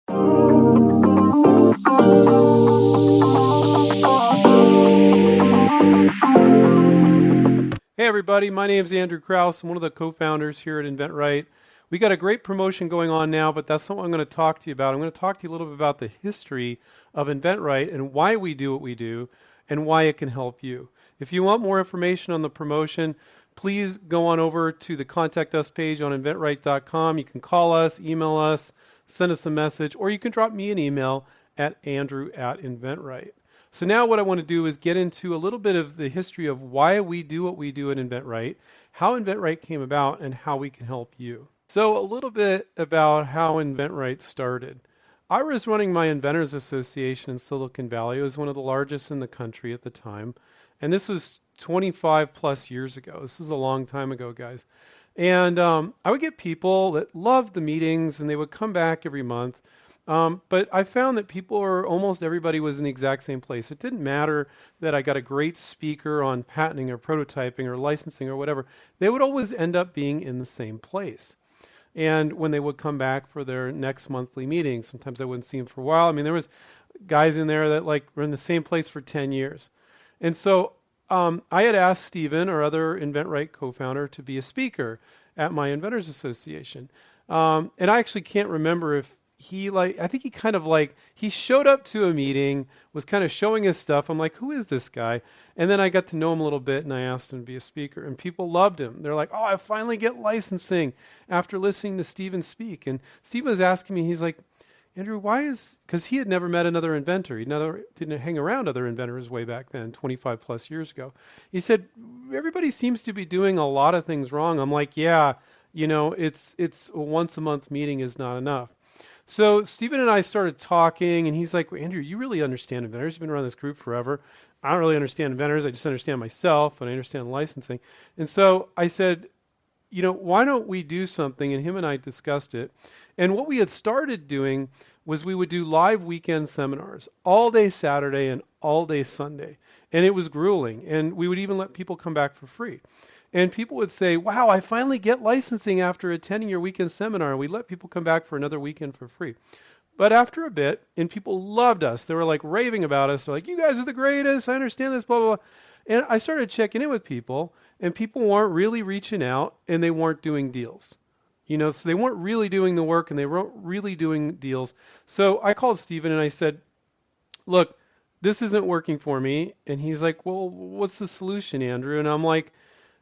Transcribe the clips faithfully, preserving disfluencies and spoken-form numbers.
Hey everybody, my name is Andrew Krause. I'm one of the co-founders here at InventRight. We got a great promotion going on now, but that's not what I'm going to talk to you about. I'm going to talk to you a little bit about the history of InventRight and why we do what we do and why it can help you. If you want more information on the promotion, please go on over to the contact us page on inventright dot com. You can call us, email us, send us a message, or you can drop me an email at andrew at inventright. So now what I want to do is get into a little bit of the history of why we do what we do at InventRight, how InventRight came about, and how we can help you. So a little bit about how InventRight started. I was running my Inventors Association in Silicon Valley. It was one of the largest in the country at the time. And this was twenty-five plus years ago. This was a long time ago, guys. And um, I would get people that loved the meetings and they would come back every month. Um, but I found that people were, almost everybody was in the exact same place. It didn't matter that I got a great speaker on patenting or prototyping or licensing or whatever. They would always end up being in the same place. And when they would come back for their next monthly meeting, sometimes I wouldn't see them for a while. I mean, there was guys in there that like were in the same place for ten years. And so um, I had asked Stephen, our other InventRight co-founder, to be a speaker at my Inventors Association. Um, and I actually can't remember if he like I think he kind of like he showed up to a meeting, was kind of showing his stuff. I'm like, who is this guy? And then I got to know him a little bit and I asked him to be a speaker and people loved him. They're like, oh, I finally get licensing after listening to Steven speak. And Steven was asking me, he's like, Andrew, why is, because he had never met another inventor. He never didn't hang around other inventors way back then, twenty-five plus years ago. He said, everybody seems to be doing a lot of things wrong. I'm like, yeah, you know, it's it's a once a month meeting is not enough. So Stephen and I started talking, and he's like, well, Andrew, you really understand inventors. You've been around this group forever. I don't really understand inventors. I just understand myself, and I understand licensing. And so I said, you know, why don't we do something? And him and I discussed it. And what we had started doing was we would do live weekend seminars all day Saturday and all day Sunday. And it was grueling. And we would even let people come back for free. And people would say, wow, I finally get licensing after attending your weekend seminar. We let people come back for another weekend for free. But after a bit, and people loved us, they were like raving about us. They're like, you guys are the greatest. I understand this, blah, blah, blah. And I started checking in with people, and people weren't really reaching out, and they weren't doing deals. You know, so they weren't really doing the work, and they weren't really doing deals. So I called Stephen, and I said, look, this isn't working for me. And he's like, well, what's the solution, Andrew? And I'm like,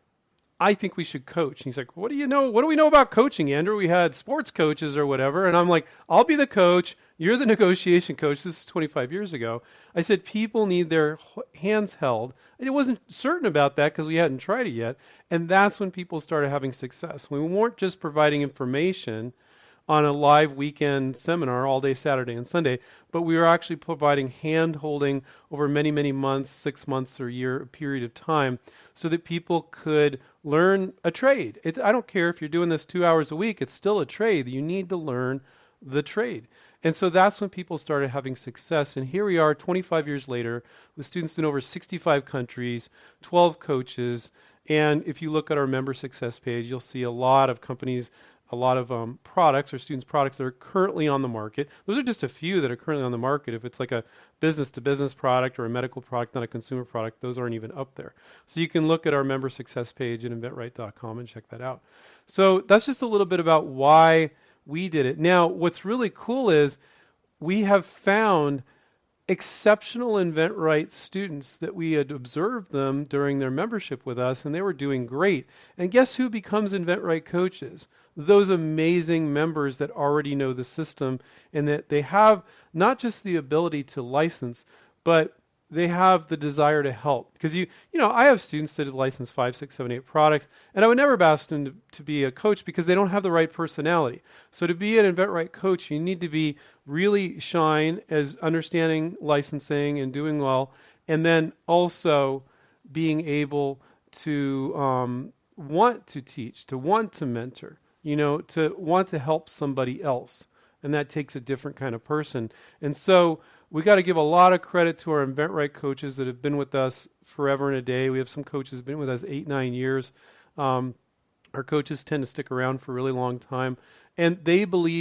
I think we should coach. And he's like, what do you know? What do we know about coaching, Andrew? We had sports coaches or whatever. And I'm like, I'll be the coach. You're the negotiation coach. This is twenty-five years ago. I said, people need their hands held. And I wasn't certain about that because we hadn't tried it yet. And that's when people started having success. We weren't just providing information on a live weekend seminar all day Saturday and Sunday, but we were actually providing hand holding over many, many months, six months or a year period of time so that people could learn a trade. It, I don't care if you're doing this two hours a week, it's still a trade. You need to learn the trade. And so that's when people started having success. And here we are twenty-five years later with students in over sixty-five countries, twelve coaches. And if you look at our member success page, you'll see a lot of companies, a lot of um, products or students' products that are currently on the market. Those are just a few that are currently on the market. If it's like a business-to-business product or a medical product, not a consumer product, those aren't even up there. So you can look at our member success page at inventright dot com and check that out. So that's just a little bit about why we did it. Now, what's really cool is we have found exceptional InventRight students that we had observed them during their membership with us, and they were doing great. And guess who becomes InventRight coaches? Those amazing members that already know the system and that they have not just the ability to license, but they have the desire to help. Because you, you know, I have students that have licensed five, six, seven, eight products, and I would never ask them to, to be a coach because they don't have the right personality. So to be an InventRight coach, you need to be really shine as understanding licensing and doing well, and then also being able to um, want to teach, to want to mentor, you know, to want to help somebody else. And that takes a different kind of person. And so we got to give a lot of credit to our InventRight coaches that have been with us forever and a day. We have some coaches that have been with us eight, nine years. Um, our coaches tend to stick around for a really long time. And they believe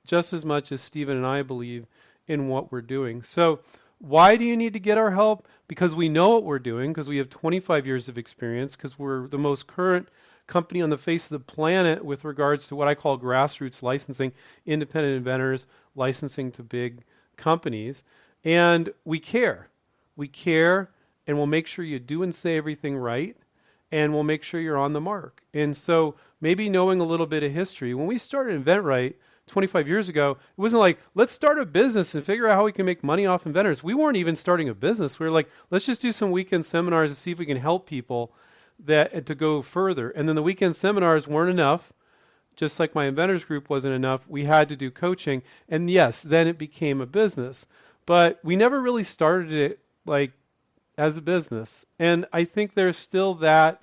just as much as Stephen and I believe in what we're doing. So why do you need to get our help? Because we know what we're doing, because we have twenty-five years of experience, because we're the most current company on the face of the planet with regards to what I call grassroots licensing, independent inventors licensing to big companies. And we care. We care, and we'll make sure you do and say everything right, and we'll make sure you're on the mark. And so maybe knowing a little bit of history, when we started InventRight twenty-five years ago, it wasn't like, let's start a business and figure out how we can make money off inventors. We weren't even starting a business. We were like, let's just do some weekend seminars to see if we can help people that to go further. And then the weekend seminars weren't enough. Just like my inventors group wasn't enough, we had to do coaching. And yes, then it became a business. But we never really started it like as a business. And I think there's still that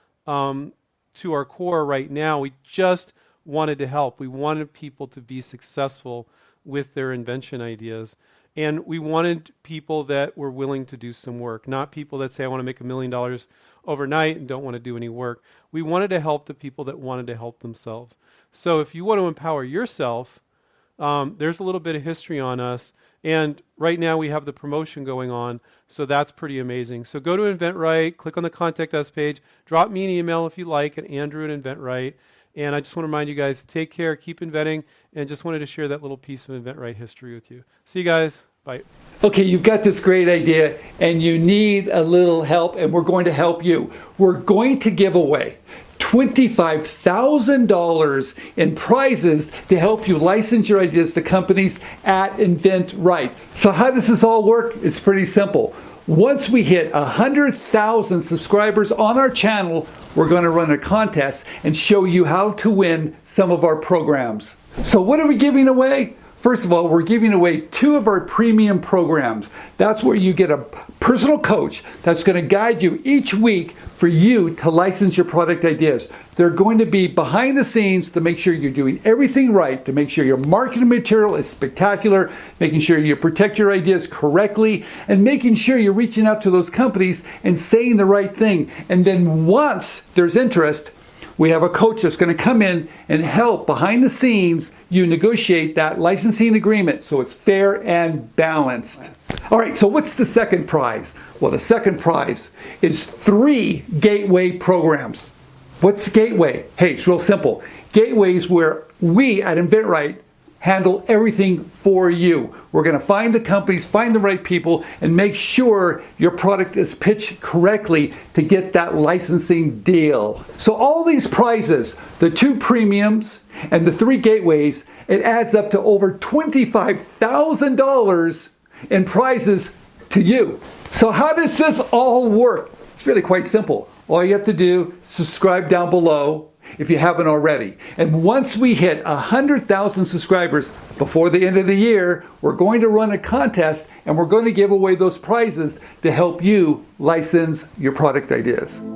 um, to our core right now. We just wanted to help. We wanted people to be successful with their invention ideas. And we wanted people that were willing to do some work, not people that say, I want to make a million dollars overnight and don't want to do any work. We wanted to help the people that wanted to help themselves. So if you want to empower yourself, um, there's a little bit of history on us. And right now we have the promotion going on, so that's pretty amazing. So go to InventRight, click on the Contact Us page, drop me an email if you like at Andrew at InventRight. And I just want to remind you guys to take care, keep inventing, and just wanted to share that little piece of InventRight history with you. See you guys. Bye. Okay, you've got this great idea, and you need a little help, and we're going to help you. We're going to give away twenty-five thousand dollars in prizes to help you license your ideas to companies at InventRight. So how does this all work? It's pretty simple. Once we hit one hundred thousand subscribers on our channel, we're going to run a contest and show you how to win some of our programs. So what are we giving away? First of all, we're giving away two of our premium programs. That's where you get a personal coach that's going to guide you each week for you to license your product ideas. They're going to be behind the scenes to make sure you're doing everything right, to make sure your marketing material is spectacular, making sure you protect your ideas correctly, and making sure you're reaching out to those companies and saying the right thing. And then once there's interest, we have a coach that's going to come in and help behind the scenes you negotiate that licensing agreement so it's fair and balanced. All right, so what's the second prize? Well, the second prize is three Gateway programs. What's Gateway? Hey, it's real simple. Gateway is where we at InventRight handle everything for you. We're going to find the companies, find the right people, and make sure your product is pitched correctly to get that licensing deal. So all these prizes, the two premiums and the three gateways, it adds up to over twenty-five thousand dollars in prizes to you. So how does this all work? It's really quite simple. All you have to do is subscribe down below if you haven't already. And once we hit one hundred thousand subscribers before the end of the year, we're going to run a contest and we're going to give away those prizes to help you license your product ideas.